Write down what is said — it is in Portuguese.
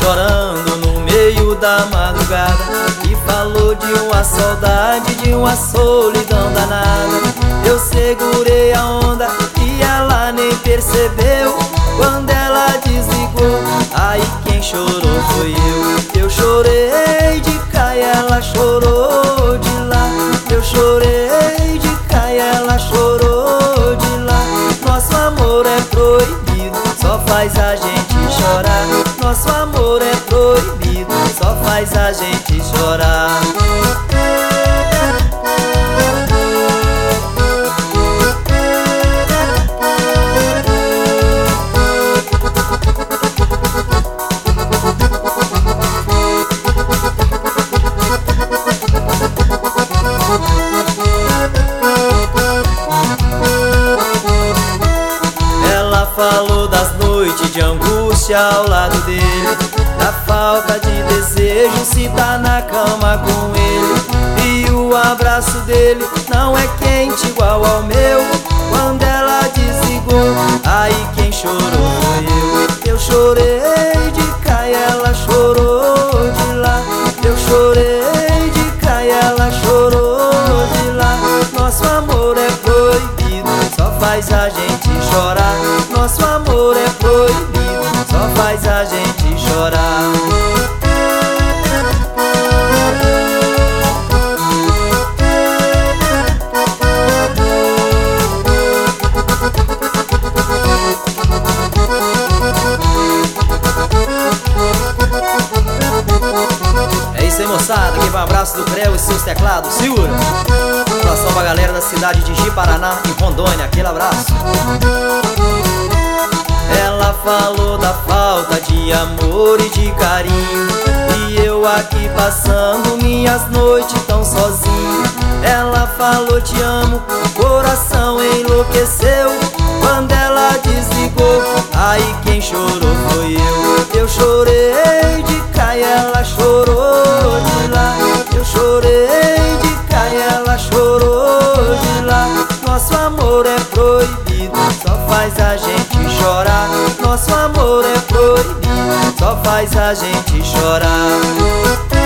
chorando no meio da madrugada e falou de uma saudade, de uma solidão danada. Eu segurei a onda e ela nem percebeu. Quando ela desligou, aí quem chorou foi eu. Eu chorei de cá e ela chorou de lá. Eu chorei de cá e ela chorou de lá. Nosso amor é proibido, só faz a gente chorar. Nosso amor é proibido, só faz a gente chorar. Ela falou das noites de angústia ao lado dele, da falta de desejo se tá na cama com ele. E o abraço dele não é quente igual ao meu. Quando ela desligou, aí quem chorou foi eu. Eu chorei de cá e ela chorou de lá. Eu chorei de cá e ela chorou de lá. Nosso amor é proibido, só faz a gente chorar. Nosso amor é proibido, só faz a gente chorar. É isso aí, moçada, aqui vai um abraço do Creu e seus teclados, segura! Abração pra galera da cidade de Ji-Paraná, em Rondônia, aquele abraço. Ela falou da falta de amor e de carinho, e eu aqui passando minhas noites tão sozinho. Ela falou te amo, o coração enlouqueceu. Quando ela desligou, aí quem chorou foi eu. Eu chorei de cá e ela chorou de lá. Eu chorei de cá e ela chorou de lá. Nosso amor é proibido, só faz a gente chorar. Nosso amor é proibido, só faz a gente chorar.